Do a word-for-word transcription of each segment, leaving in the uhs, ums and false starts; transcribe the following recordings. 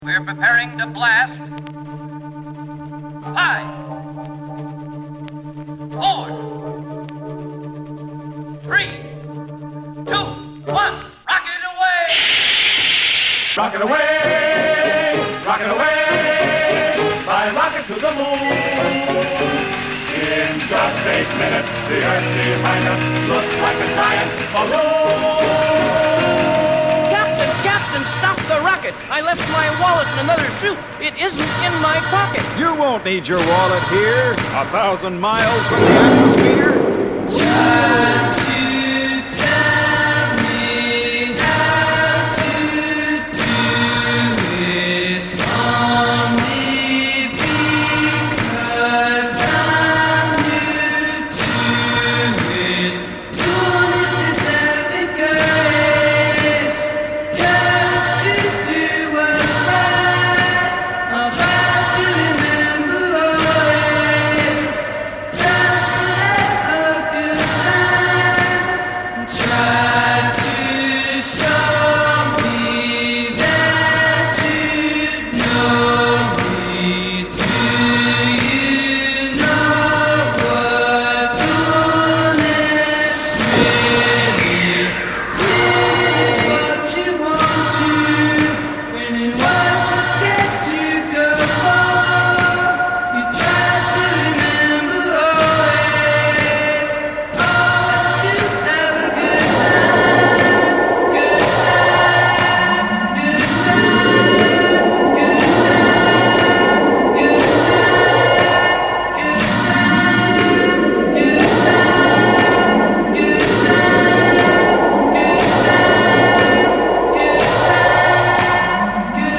We're preparing to blast. Five, four, three, two, one. Rocket away! Rocket away! Rocket away! Fly rocket to the moon! In just eight minutes, the Earth behind us looks like a giant balloon! Captain, stop the rocket! I left my wallet in another chute. It isn't in my pocket. You won't need your wallet here. A thousand miles from the atmosphere. Try to tell me how to do it only because I'm new to it. Goodness is having courage, courage to do what's right. I'll try to remember always, just to have a good time. Try to show me that you know me. Do you know what goodness really? Winning is what you want to. Winning what just get to go far. You try to remember always, always to have a good time, good time, good time, good time, good time, good time, good time, good time, good time, good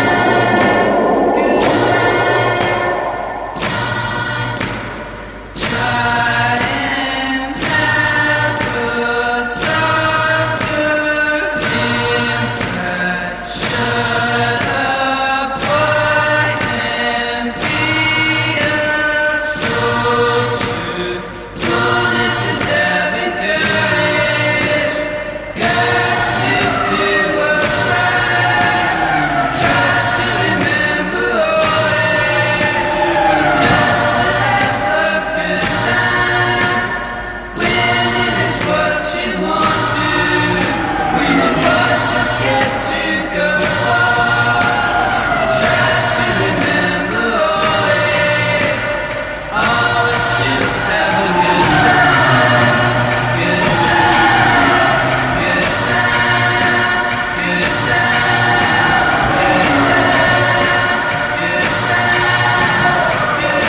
Try and have a sucker inside. Shut up, boy, and be a soldier. Goodness is having courage, courage to do what's right. Try to remember always, just to have a good time. Winning is what you want to. Winning what just get to go far. Try to remember always, always to have a good time. Good time, good time, good time, good time, good time, good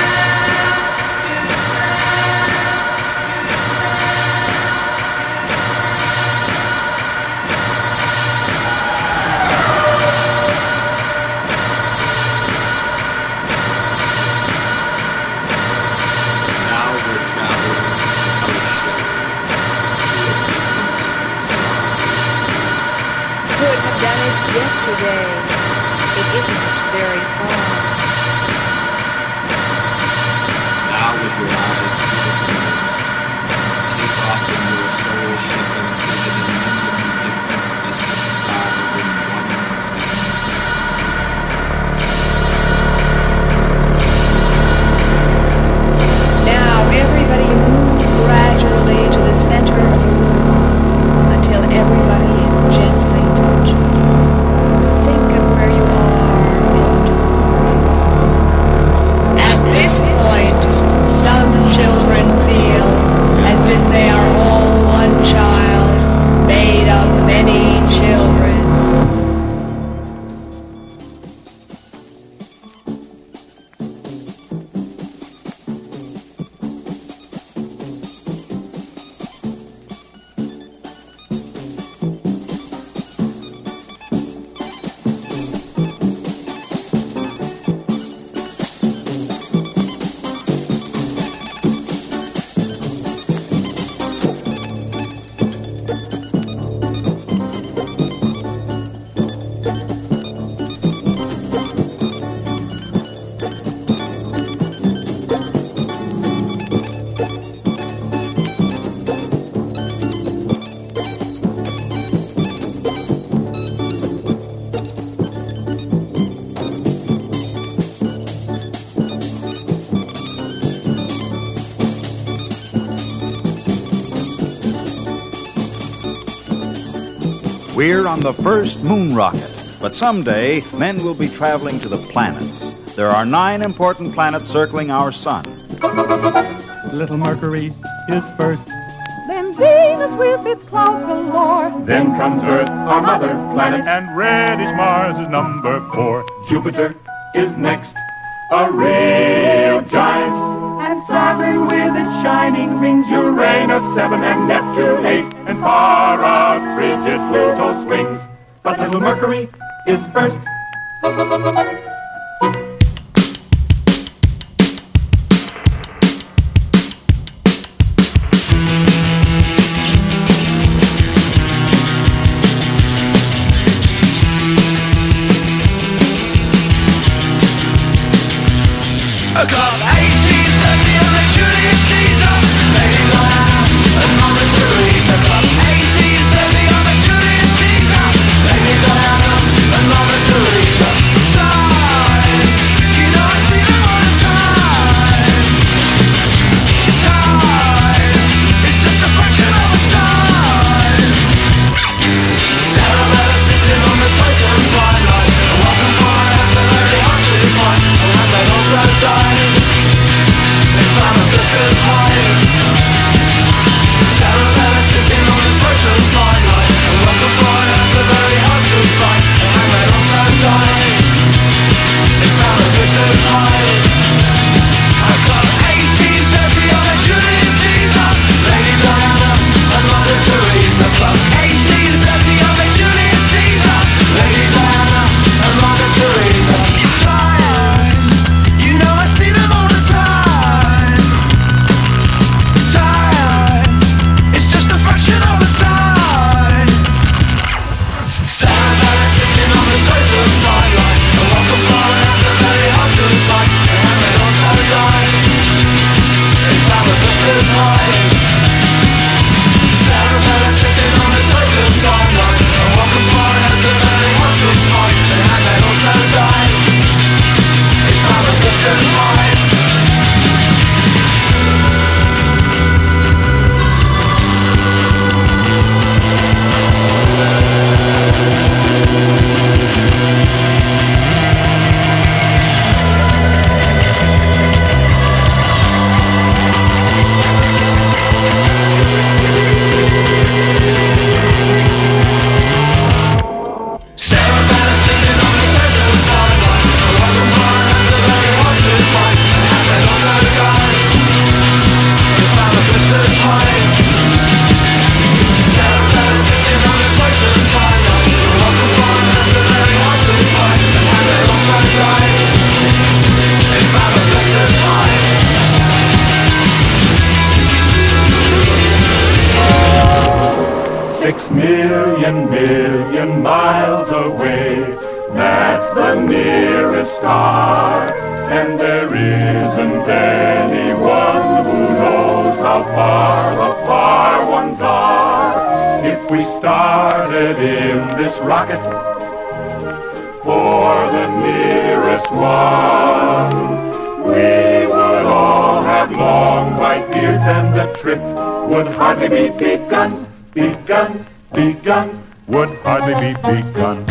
Now we're traveling our ship to a distant star. Could have done it yesterday. It isn't very far. Now with your eyes still closed, take off in your soul ship and visit a million different distant stars in one scene. Now everybody move gradually to the center of the room until everybody is gently touching. Think of where you are and who you are. We're on the first moon rocket, but someday men will be traveling to the planets. There are nine important planets circling our sun. Little Mercury is first. Then Venus with its clouds galore. Then comes Earth, our mother planet. And reddish Mars is number four. Jupiter is next, a real giant. And Saturn with its shining rings. Uranus seven and Neptune eight. And far out frigid Pluto swings. But little Mercury is first. Six million million miles away, that's the nearest star. And there isn't anyone who knows how far the far ones are. If we started in this rocket for the nearest one, we would all have long white beards and the trip would hardly be begun. Begun, begun, would hardly be begun.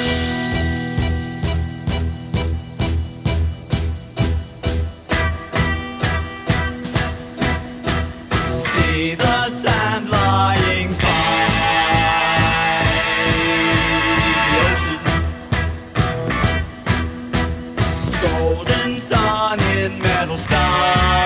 See the sand lying by the ocean, golden sun in metal sky.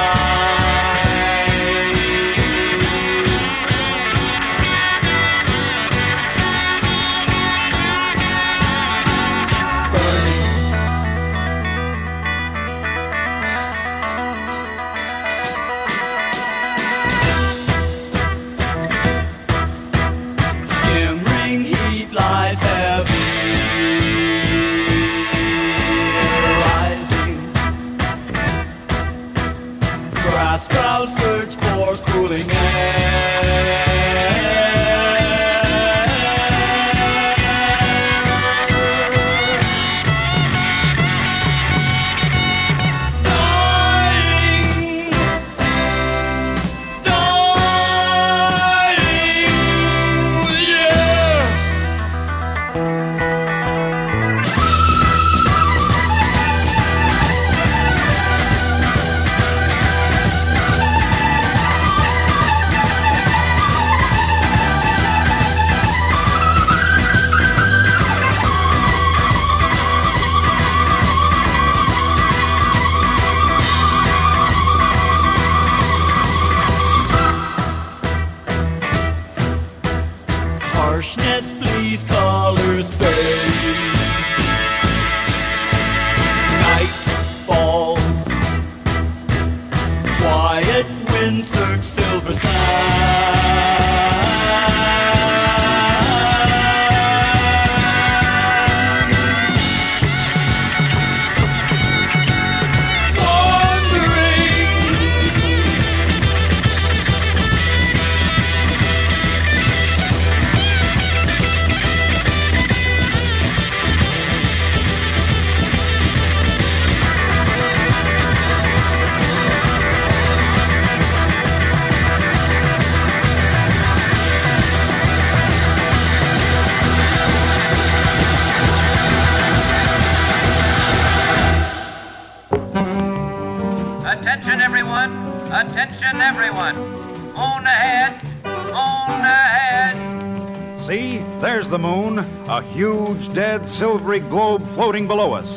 Attention, everyone. Moon ahead. Moon ahead. See, there's the moon, a huge, dead, silvery globe floating below us.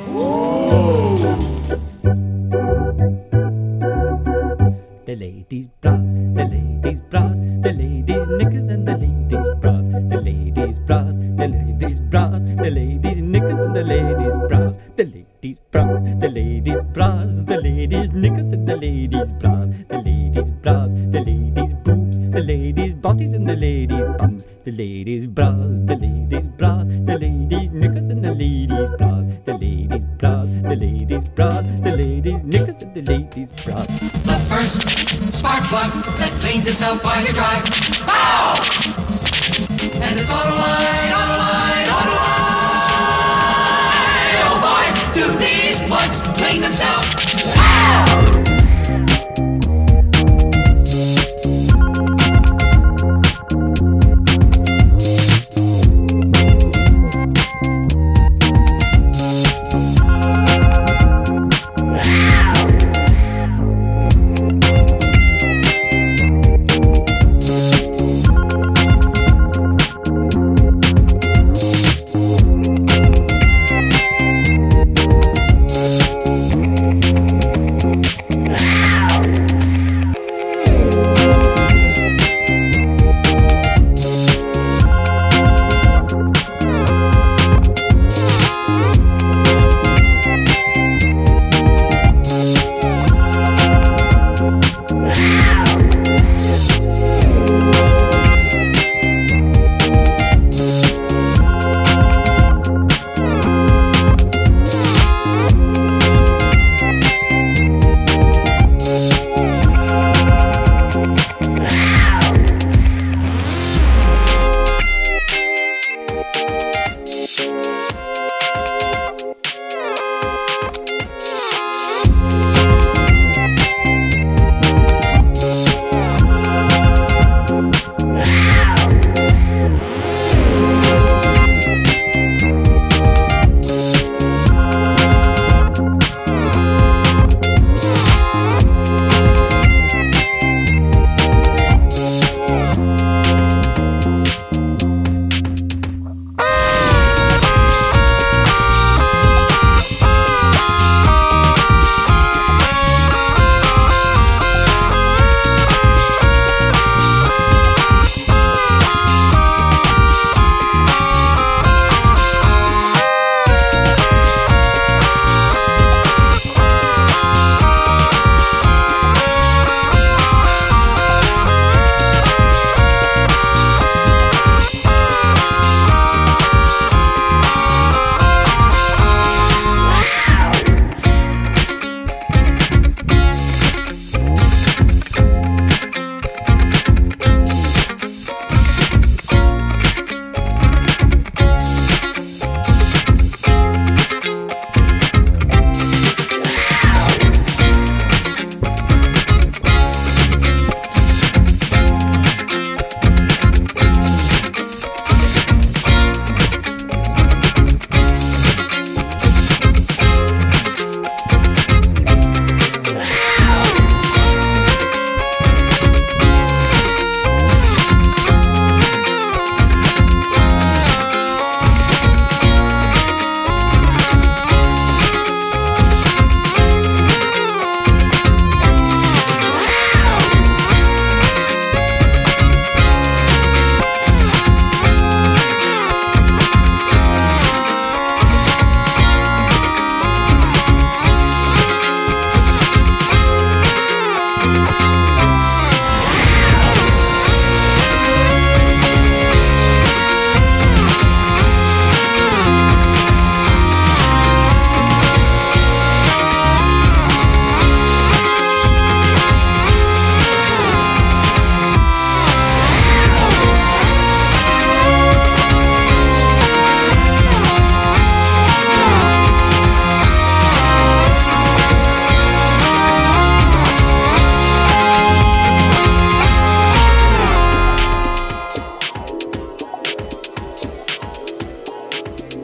The ladies' bras, the ladies' bras, the ladies' knickers and the ladies' bras, the ladies' bras, the ladies' bras, the ladies' knickers and the ladies' bras, the ladies' bras, the ladies' bras, the ladies' knickers and the ladies' bras, the ladies' bras, the ladies' boobs, the ladies' bodies and the ladies' bums, the ladies' bras, the ladies' bras, the ladies' knickers and the ladies' bras, the ladies' bras, the ladies' bras, the ladies' knickers and the ladies' bras. The first spark plug that cleans itself while you drive. Pow! And it's Autoline, Autoline, Autoline. Oh boy, do these plugs clean themselves? Pow!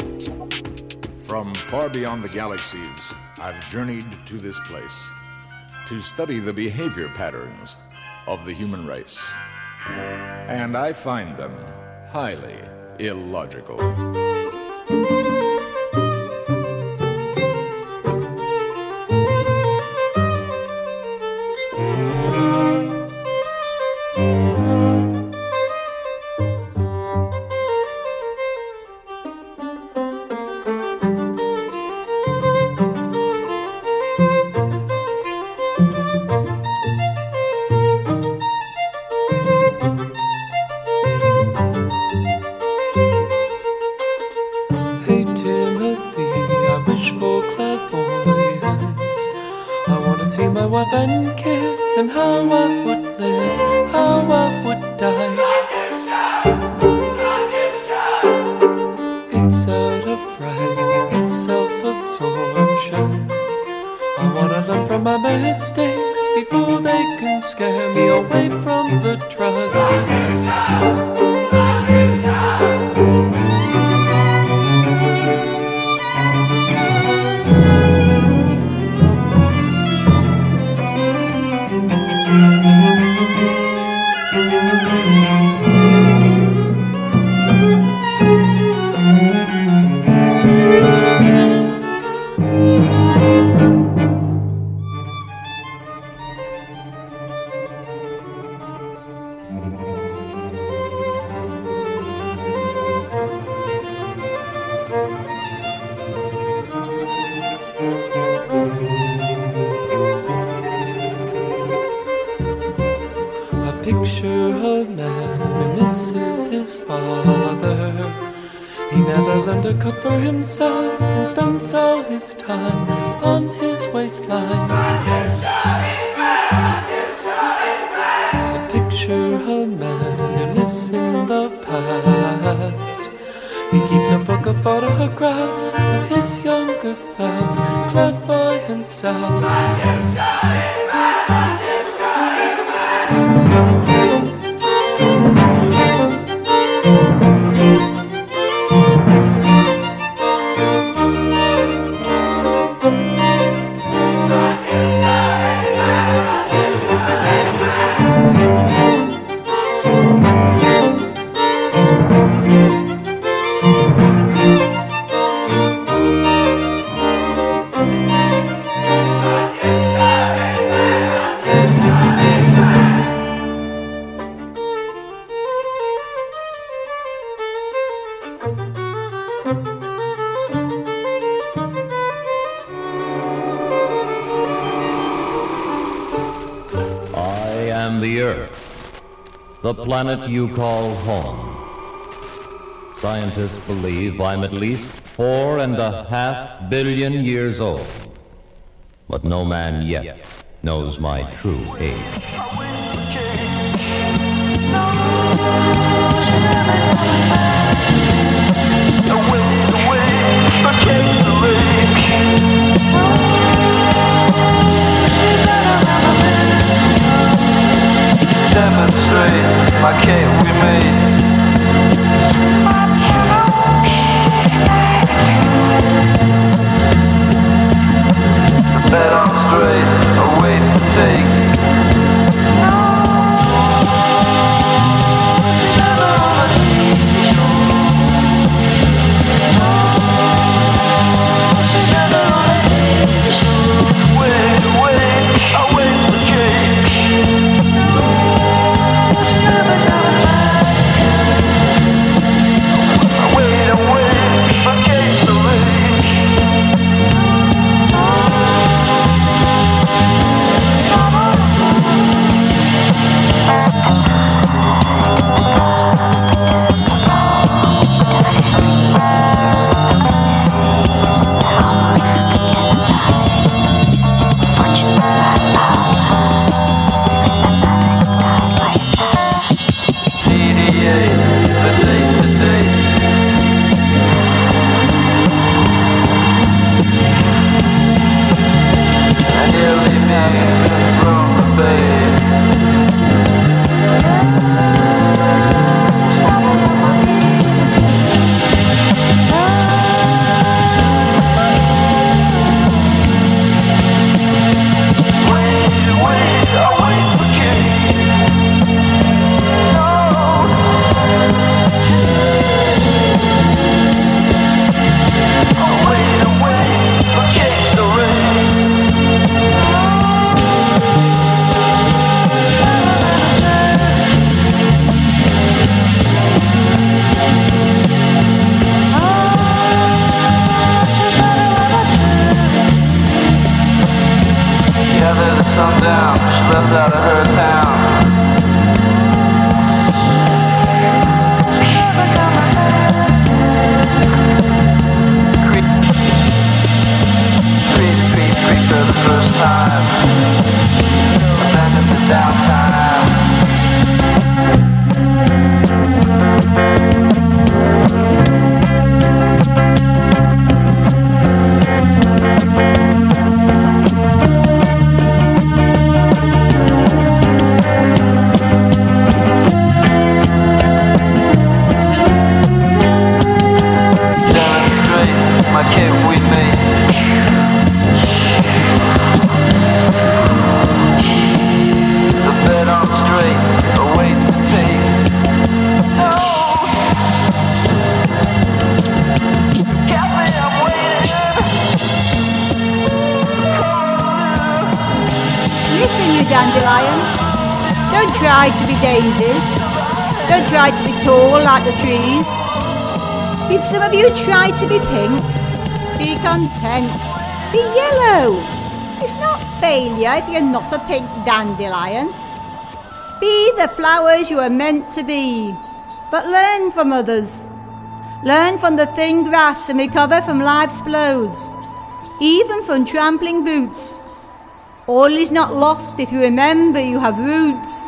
From far beyond the galaxies, I've journeyed to this place. to study the behavior patterns of the human race. And I find them highly illogical. And kids, and how I would live, how I would die. It's out of fright, it's self-absorption. I wanna learn from my mistakes before they can scare me away from the trust. Picture a man who misses his father. He never learned to cook for himself and spends all his time on his waistline. I picture a man who lives in the past. He keeps a book of photographs of his younger self, clairvoyant self. The planet you call home. Scientists believe I'm at least four and a half billion years old. But no man yet knows my true age. Demonstrate my cake we made. The bed on straight, a wait to take. Never on an easy shore. listen, you dandelions. Don't try to be daisies. Don't try to be tall like the trees. Did some of you try to be pink? Be content. Be yellow. It's not failure if you're not a pink dandelion. Be the flowers you are meant to be, but learn from others. Learn from the thin grass and recover from life's blows, even from trampling boots. All is not lost if you remember you have roots.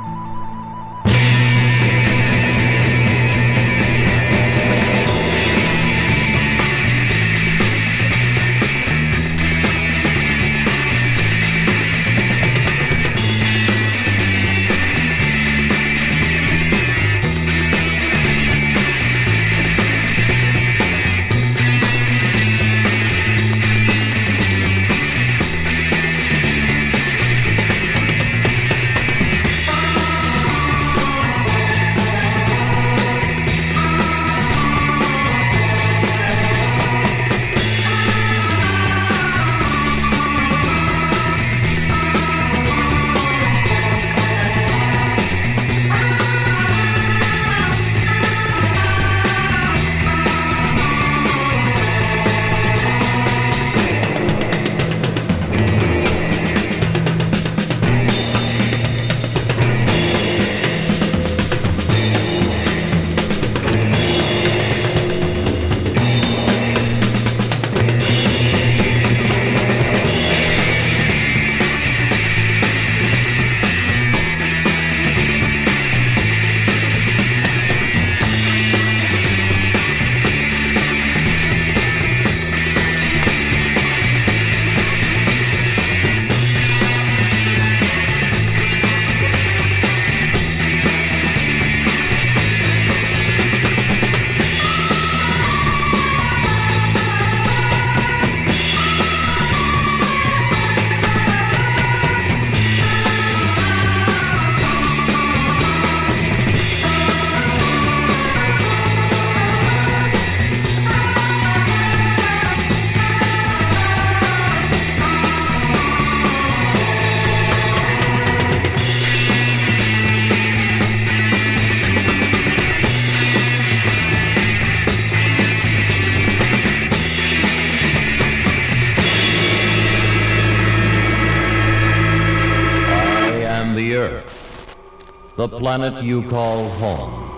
The planet you call home.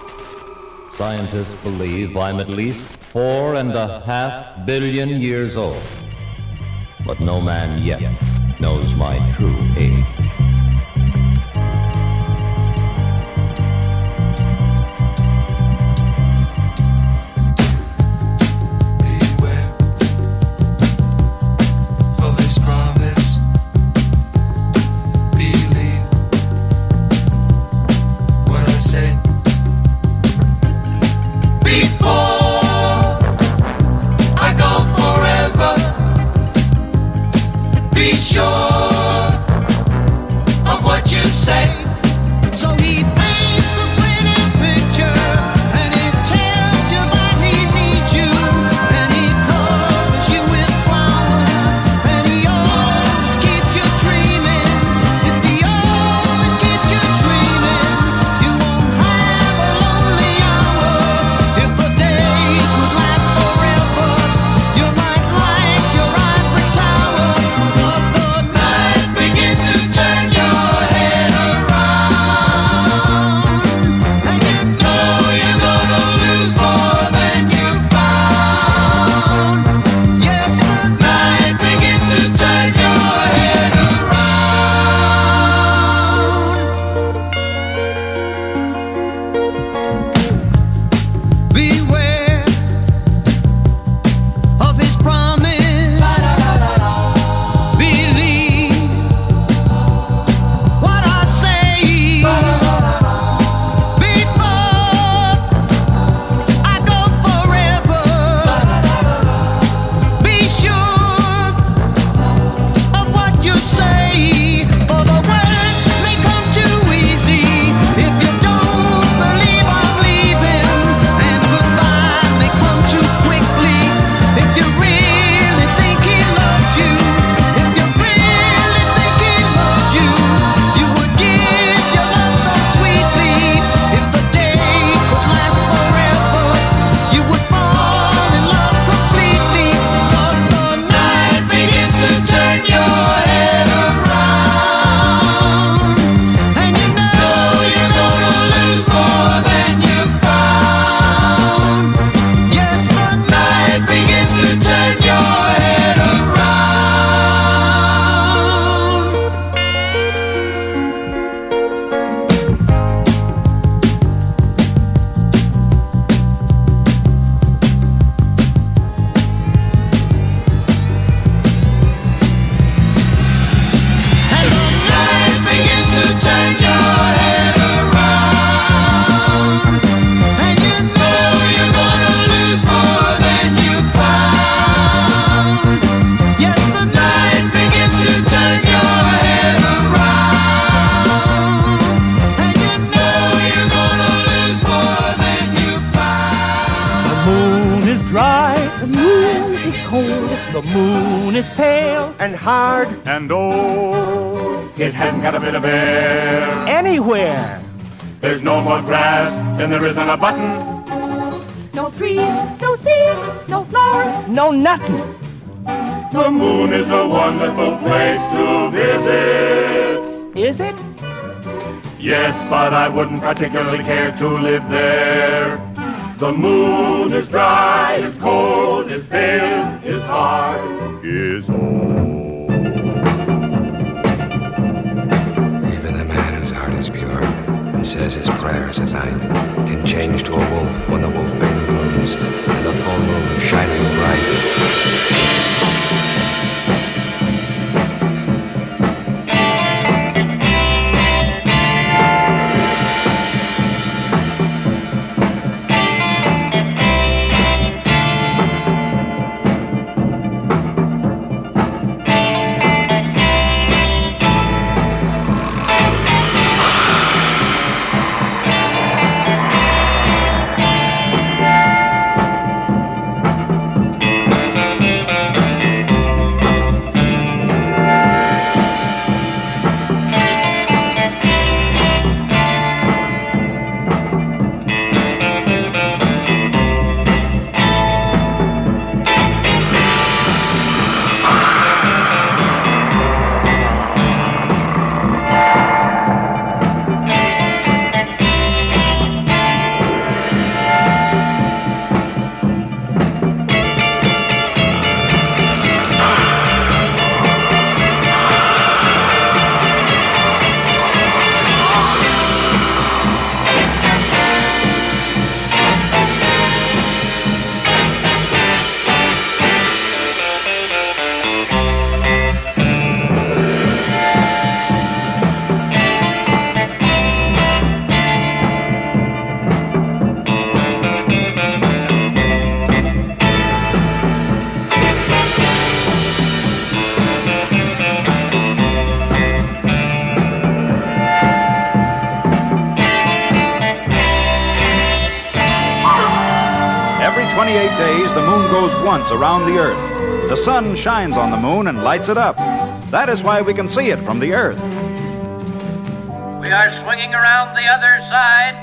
Scientists believe I'm at least four and a half billion years old. But no man yet knows my true age. Sure blue. The moon is pale and hard and old. It hasn't got a bit of air anywhere. There's no more grass than there is on a button. No trees, no seas, no flowers, no nothing. The moon is a wonderful place to visit. Is it? Yes, but I wouldn't particularly care to live there. The moon is dry, is cold, is pale, is hard, is old. Even the man whose heart is pure and says his prayers at night can change to a wolf when the wolfbane blooms and the full moon shining bright. twenty-eight days, the moon goes once around the Earth. The sun shines on the moon and lights it up. That is why we can see it from the Earth. We are swinging around the other side.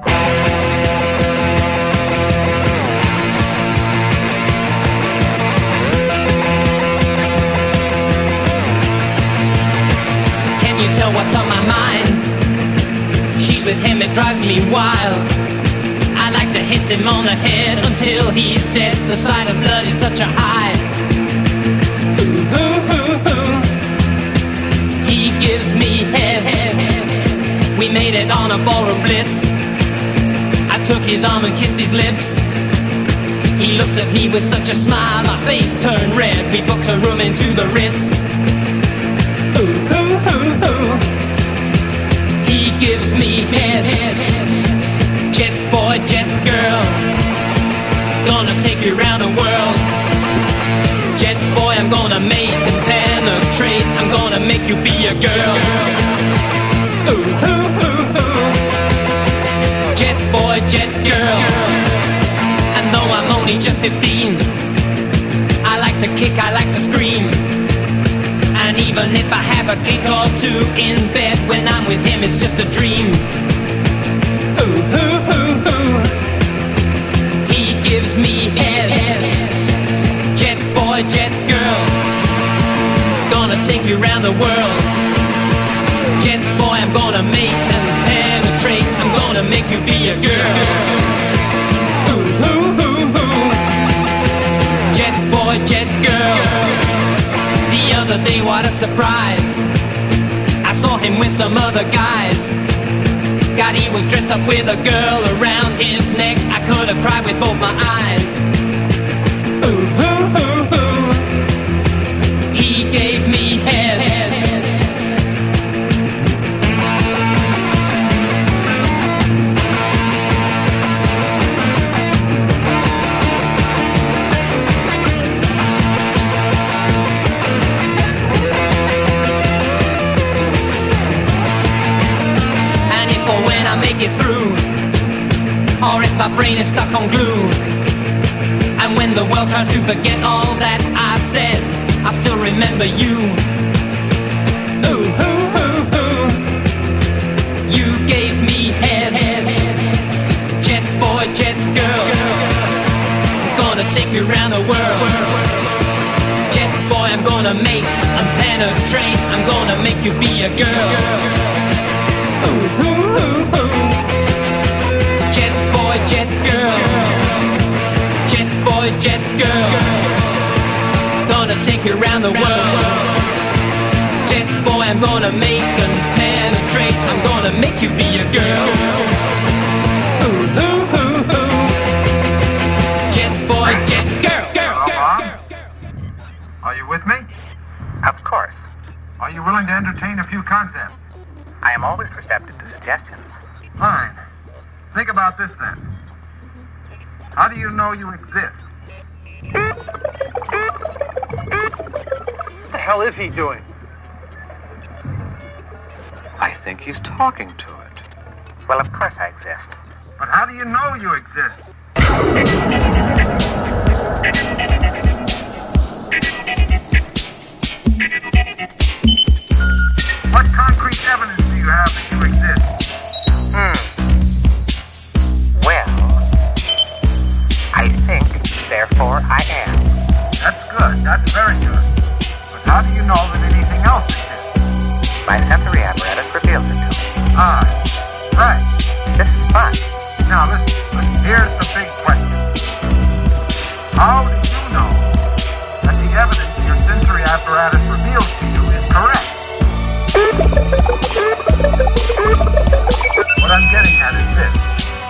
Can you tell what's on my mind? She's with him, it drives me wild. I like to hit him on the head until he's dead. The sight of blood is such a high. Ooh, ooh, ooh, ooh. He gives me head, head, head. We made it on a ballroom blitz. I took his arm and kissed his lips. He looked at me with such a smile, my face turned red. We booked a room into the Ritz. Ooh, ooh, ooh, ooh. He gives me head, head, head. Jet boy, jet girl, gonna take you around the world. Jet boy, I'm gonna make and penetrate. I'm gonna make you be a girl. Ooh, ooh, ooh, ooh. Jet boy, jet girl. And though I'm only just fifteen, I like to kick, I like to scream. And even if I have a kick or two in bed, when I'm with him it's just a dream. Ooh, ooh, ooh, ooh. He gives me head. Jet boy, jet girl, gonna take you around the world. Jet boy, I'm gonna make and penetrate. I'm gonna make you be a girl. Ooh, ooh, ooh, ooh. Jet boy, jet girl. The other day, what a surprise, I saw him with some other guys. God, he was dressed up with a girl around his neck. I could have cried with both my eyes. Ooh, ooh, ooh, ooh. He gave me head. And if or when I make it through, or if my brain is stuck on glue, and when the world tries to forget all that I remember you. Ooh, ooh, ooh, ooh. You gave me head, head, head. Jet boy, jet girl. Gonna take you around the world. Jet boy, I'm gonna make, I'm penetrate, I'm gonna make you be a girl. Ooh, ooh, ooh, ooh. Jet boy, jet girl. Jet boy, jet girl. Gonna take you around the world. Jet boy, I'm gonna make and penetrate, I'm gonna make you be a girl. Ooh, ooh, ooh, ooh. Jet boy, jet girl. Girl, girl, girl. Are you with me? Of course. Are you willing to entertain a few concepts? I am always receptive to suggestions. Fine. Think about this then. How do you know you exist? What the hell is he doing? I think he's talking to it. Well, of course I exist. But how do you know you exist? What concrete evidence do you have that you exist? Hmm. Well, I think, therefore I am. That's good. That's very good. But how do you know that anything else exists? My sensory apparatus reveals it to me. Ah, right. This is fun. Now listen, listen, here's the big question. How do you know that the evidence your sensory apparatus reveals to you is correct? What I'm getting at is this.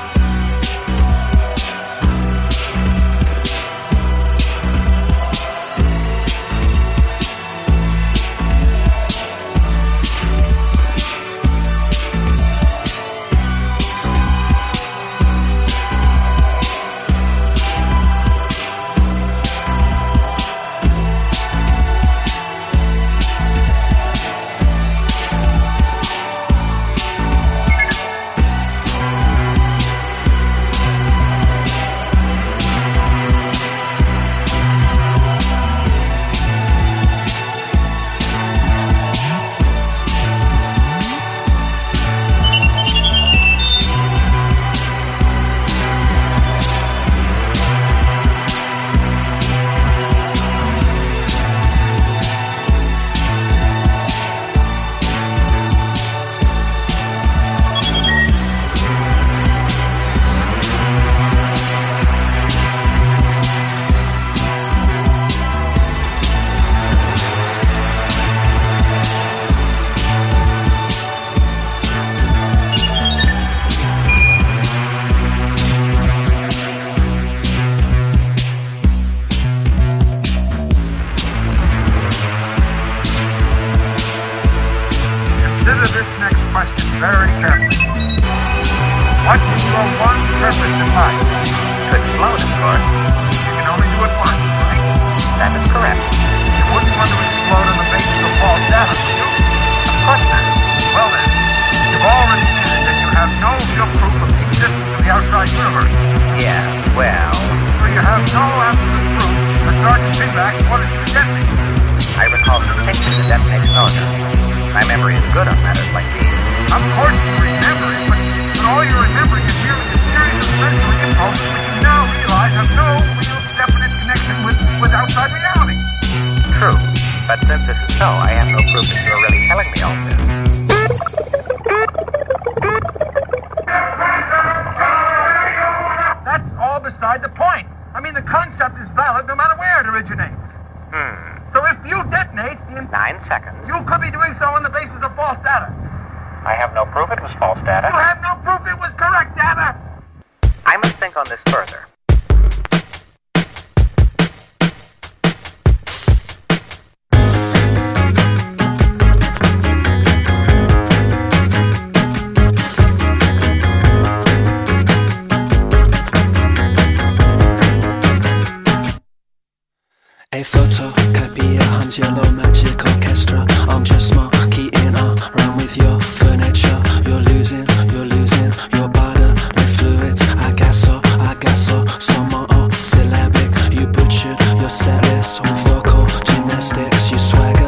A photocopier hums yellow magic orchestra. I'm just monkeying around with your furniture. You're losing, you're losing your bodily fluids. I guess so, I guess so. Some monosyllabic. You butchered your set list on vocal gymnastics. You swagger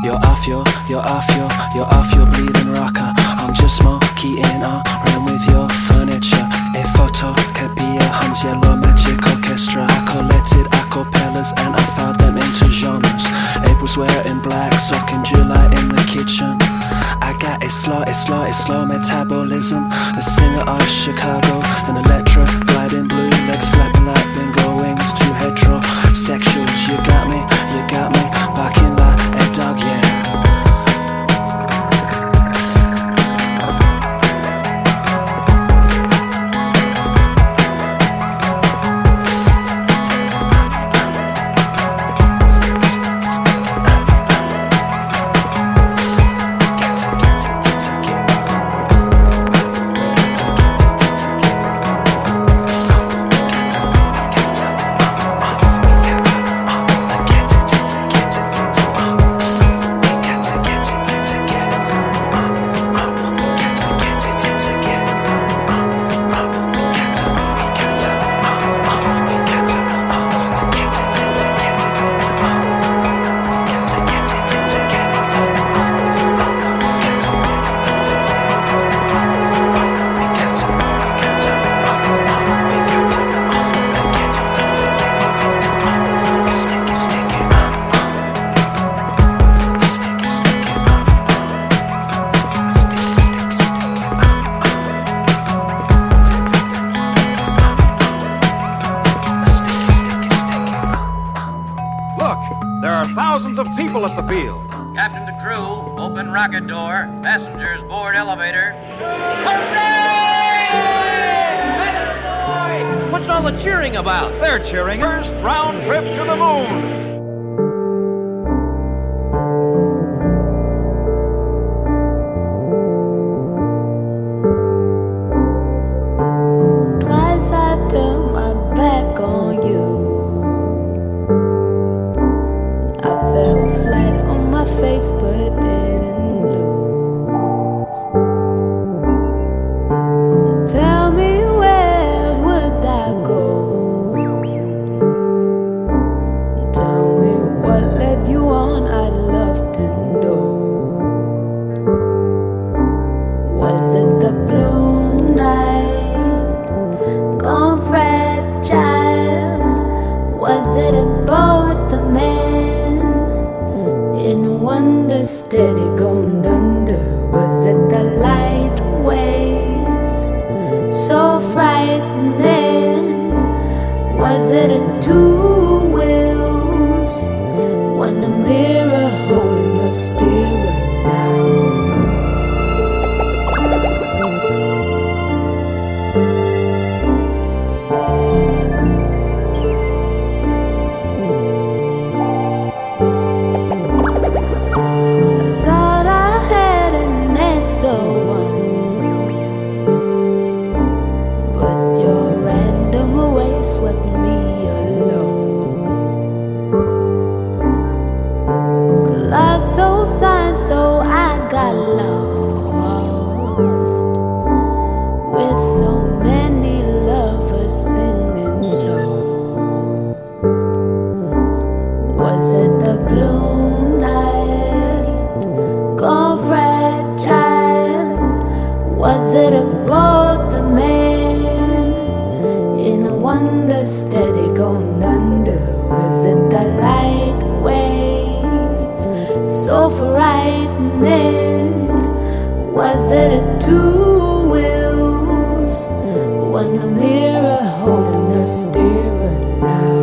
You're off your, you're off your, you're off your bleeding rocker. I'm just monkey in a room with your furniture. A photocopier hums yellow magic orchestra. I collected acapellas and I filed them into genres. April's wearing black, sock in July in the kitchen. I got a slow, a slow, a slow metabolism. The singer of Chicago, an electro gliding blue legs flapping like bingo wings. Two heterosexuals, you got me, you got me, barking like a dog, yeah. People at the field. Captain to crew, open rocket door, passengers board elevator. Hooray! What's all the cheering about? They're cheering first round trip to the moon. Twice I turned my back on you. Fell flat on my face but didn't lose. Tell me where would I go? Tell me what led you on, I'd love to know. Was it the blue night gone fragile? Was it a both the man in wonder steady gone under? Was it the light waves so frightening? Was it a two wheels? One a mirror holding the steering now? So I got lost with so many lovers singing songs. Was it the blue night gone fragile? Was it a both the man in a wonder steady gone under? Was it the light waves so frightening? Was it a two wheels? One a mirror holding the steering now?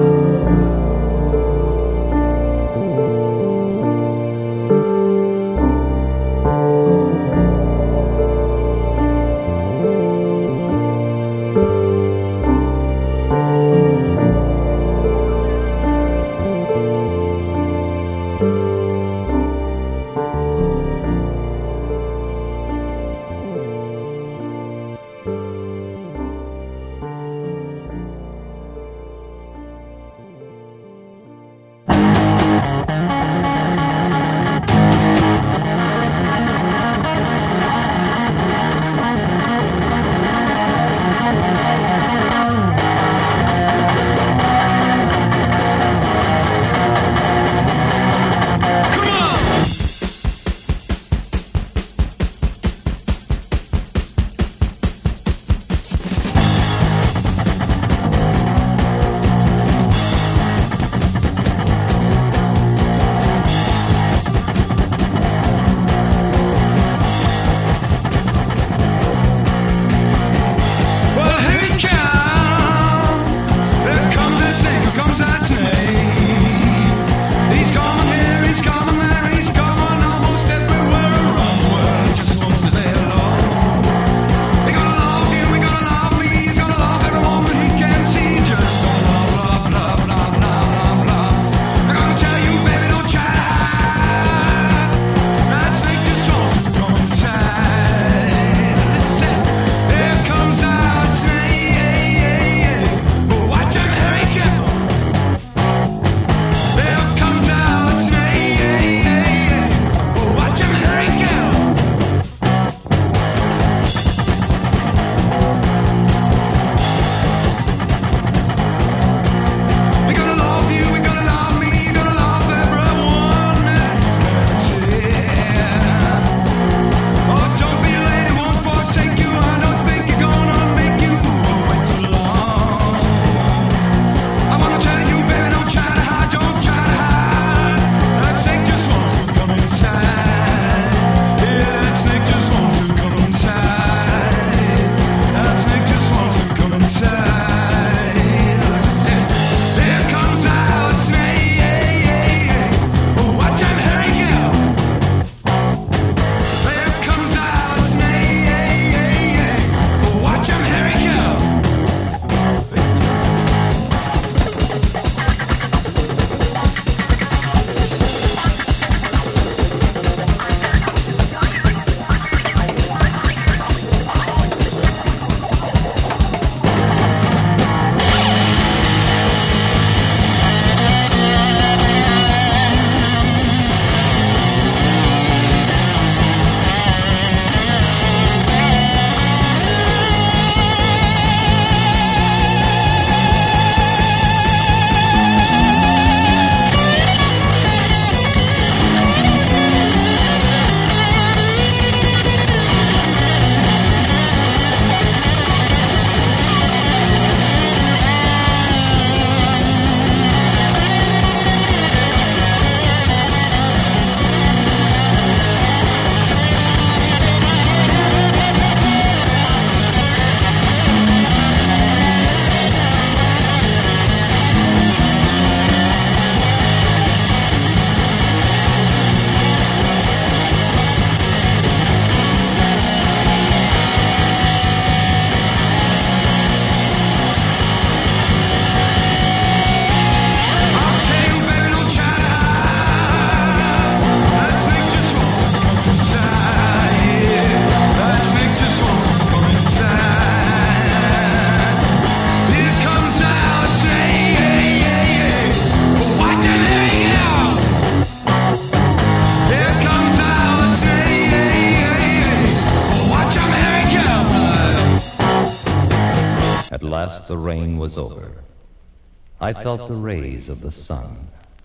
last the rain was over, I felt the rays of the sun.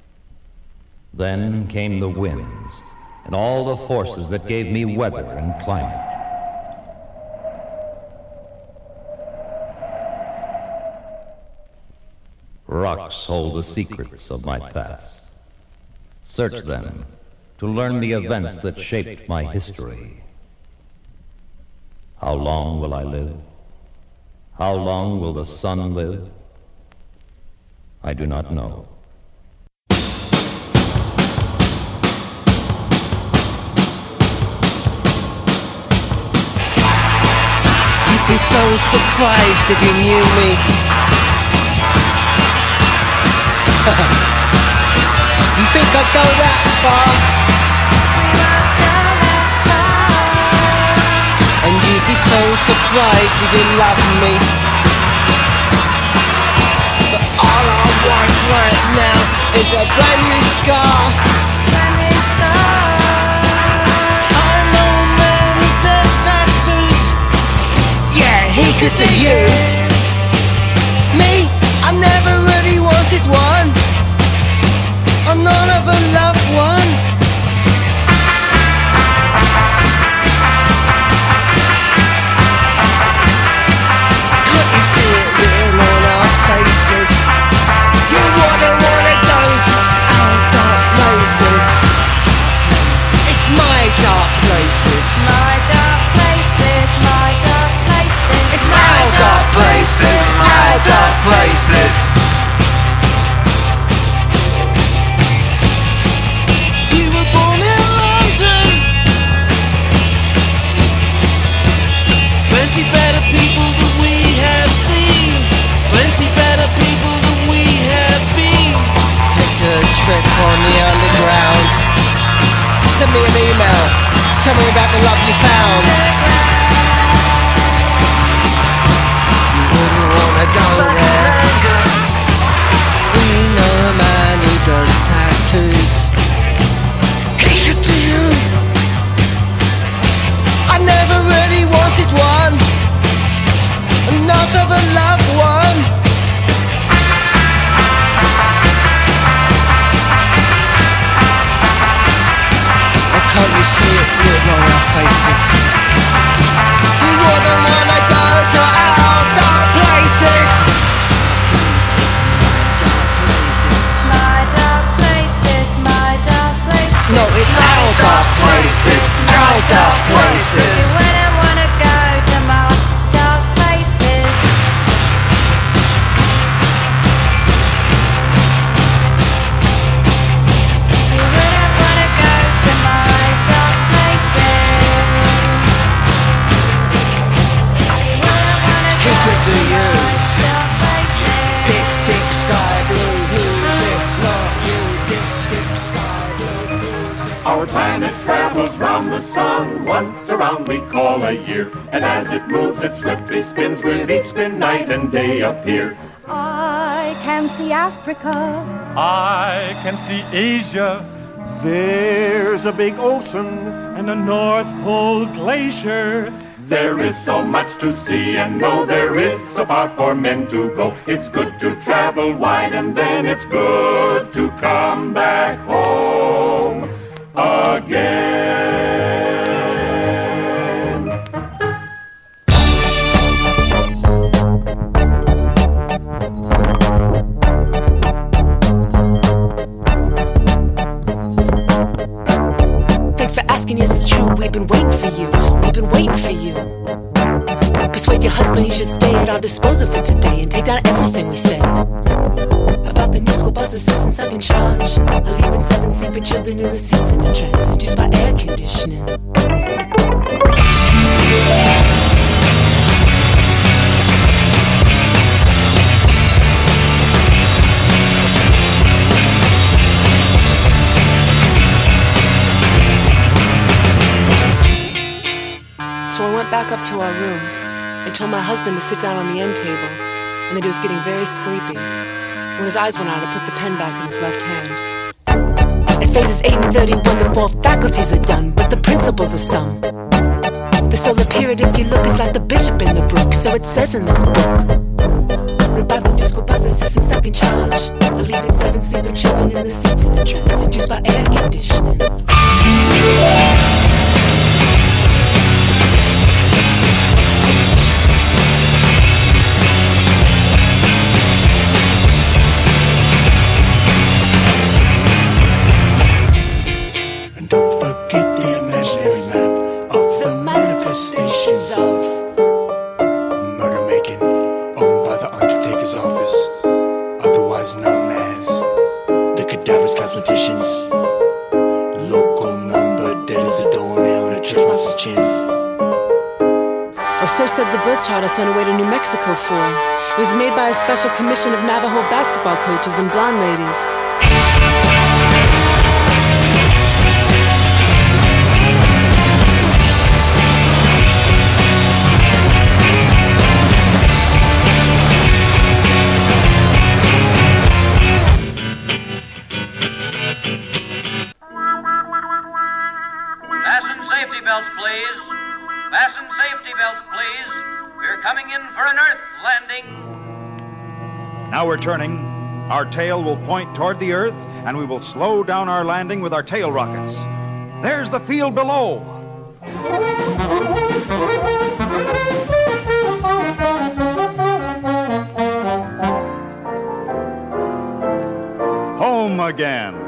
Then came the winds and all the forces that gave me weather and climate. Rocks hold the secrets of my past. Search them to learn the events that shaped my history. How long will I live? How long will the sun live? I do not know. You'd be so surprised if you knew me. You think I'd go that far? And you'd be so surprised if you loved me. But all I want right now is a brand new scar. Brand new scar. I know man who does tattoos. Yeah, he could do you. Me, I never really wanted one. I'm not of a loved one. Can't you see it written on our faces? You wouldn't wanna go to our dark places. It's my dark places. My dark places, my dark places. It's our dark places, our dark places. Plenty better people than we have seen. Plenty better people than we have been. Take a trip on the underground. Send me an email. Tell me about the love you found. You wouldn't wanna go there. We know a man who does tattoos. He could do you. I never really wanted one, not of a loved one. Oh, can't you see it written on our faces? You wouldn't wanna go to our dark places. Places, my dark places. My dark places, my dark places. No, it's our dark places, our dark places. You wouldn't wanna go to my dark places. You wouldn't wanna go to my dark places. You wouldn't wanna go to my dark places. Dick, dick, sky blue, who's it? Not you, dick, dick, sky blue, who's it? Our planet travels round the sun, once around we call a year. And as it moves, it swiftly spins, with each spin night and day appear. I can see Africa. I can see Asia. There's a big ocean and a North Pole glacier. There is so much to see and know, there is so far for men to go. It's good to travel wide and then it's good to come back home again. Thanks for asking, yes it's true, we've been waiting for you, we've been waiting for you. Persuade your husband he should stay at our disposal for today and take down everything we say. About the new school bus assistants I'm in charge, leaving seven sleeping children in the seats in a trance, induced by air conditioning. So I went back up to our room and told my husband to sit down on the end table and that he was getting very sleepy. When his eyes went out, I put the pen back in his left hand. At phases eight and thirty-one, the four faculties are done, but the principles are some. The solar period, if you look, is like the bishop in the brook, so it says in this book. by the new school bus assistants stuck in charge. They're leaving seven sleeping children in the seats in a trance, induced by air conditioning. And don't forget the imaginary map of the manifestations of murder making, owned by the Undertaker's office, otherwise known as the Cadaver's Cosmeticians. Local number dead as a doornail on a church mouse's chin. Or so said the birth chart I sent away to New Mexico for. It was made by a special commission of Navajo basketball coaches and blonde ladies. Fasten safety belts, please. Fasten safety belts, please. We're coming in for an Earth landing. Now we're turning. Our tail will point toward the Earth, and we will slow down our landing with our tail rockets. There's the field below. Home again.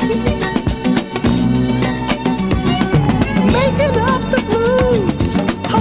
Making up the moves.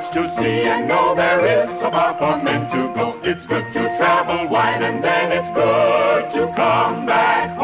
much to see and know, there is so far for men to go. It's good to travel wide and then it's good to come back